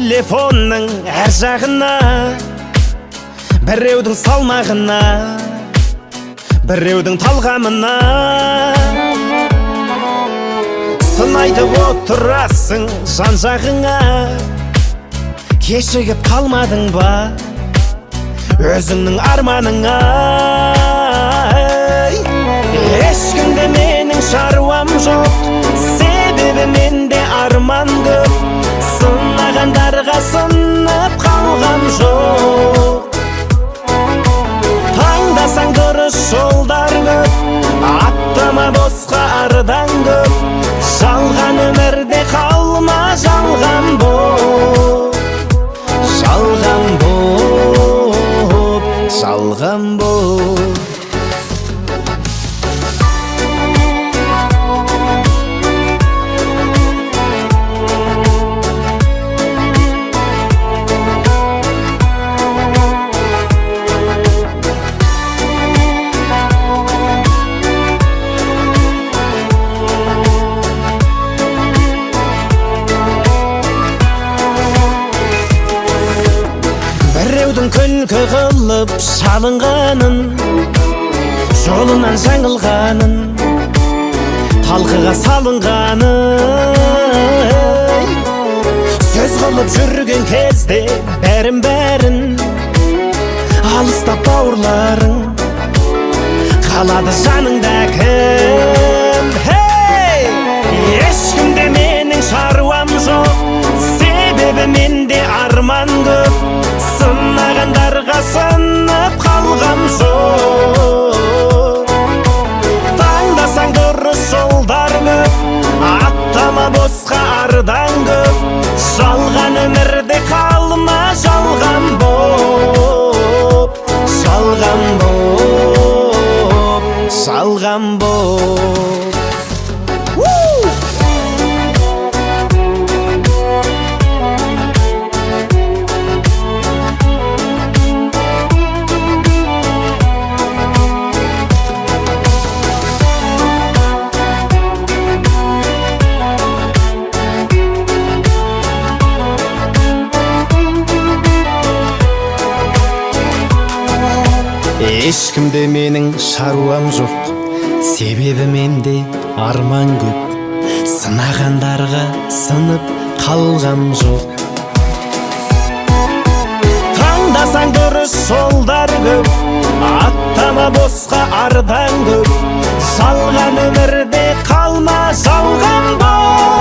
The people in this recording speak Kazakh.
телефонның әр жағына, біреудің салмағына, біреудің талғамына сын айтып отырасың жан жағыңа. Кешігіп қалмадың ба өзіңнің арманыңа? Ешкімде менің шаруам жоқ, себебі менде арман көп. Сынағандарға сынып қалғам жоқ. Таңдасаң дұрыс жолдар көп, аттама босқа ардан көп. Жалған өмірде қалма жалған боп, жалған боп, жалған боп. Біреудің күлкі қылып шалынғанын, жолынан жаңылғанын, талқыға салынғанын сөз қылып жүрген кезде бәрін алыстап бауырларың қалады жаныңда кім? Ешкімде менің шаруам жоқ, себебі менде арман көп. Сынағандарға сынып қалғам жоқ. Таңдасаң дұрыс жолдар көп, аттама босқа ардан көп. Жалған өмірде қалма жалған боп, жалған боп, жалған боп. Ешкімде менің шаруам жоқ, себебі менде арман көп. Сынағандарға сынып қалғам жоқ. Таңдасаң дұрыс жолдар көп, аттама босқа ардан көп. Жалған өмірде қалма жалған боп.